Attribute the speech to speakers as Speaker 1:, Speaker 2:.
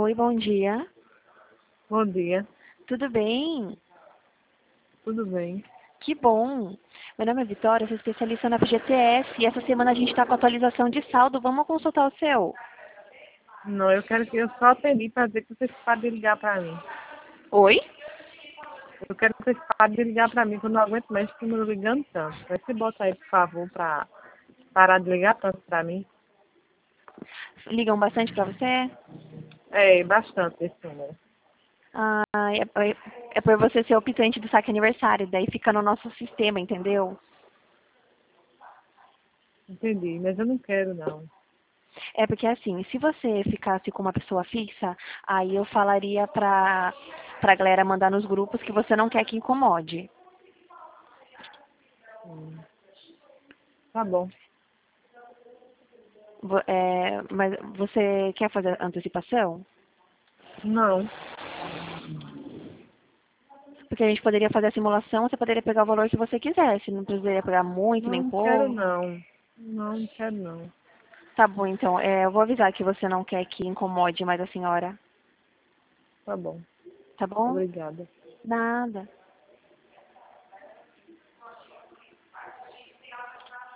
Speaker 1: Oi, bom dia.
Speaker 2: Bom dia,
Speaker 1: Tudo bem?
Speaker 2: tudo bem?
Speaker 1: Que bom. Meu nome é Vitória, sou especialista na FGTS e essa semana a gente está com atualização de saldo. Vamos consultar o seu?
Speaker 2: Não, eu quero que eu só atendi para dizer que vocês parem de ligar para mim.
Speaker 1: Oi?
Speaker 2: Eu quero que vocês parem de ligar para mim, que eu não aguento mais esse número ligando tanto. Vai se bota aí, por favor, para parar de ligar tanto para mim.
Speaker 1: Ligam bastante para você?
Speaker 2: É, bastante esse número.
Speaker 1: Ah, é por você ser optante do saque aniversário, daí fica no nosso sistema, entendeu?
Speaker 2: Entendi, mas eu não quero não.
Speaker 1: É porque assim, se você ficasse com uma pessoa fixa, aí eu falaria pra galera mandar nos grupos que você não quer que incomode.
Speaker 2: Hum, Tá bom.
Speaker 1: Mas você quer fazer antecipação?
Speaker 2: Não,
Speaker 1: Porque a gente poderia fazer a simulação, você poderia pegar o valor que você quisesse, não precisaria pegar muito nem
Speaker 2: não quero
Speaker 1: pouco.
Speaker 2: não. Não quero não.
Speaker 1: Tá bom, então, eu vou avisar que você não quer que incomode mais a senhora,
Speaker 2: Tá bom.
Speaker 1: tá bom?
Speaker 2: Obrigada.
Speaker 1: Nada.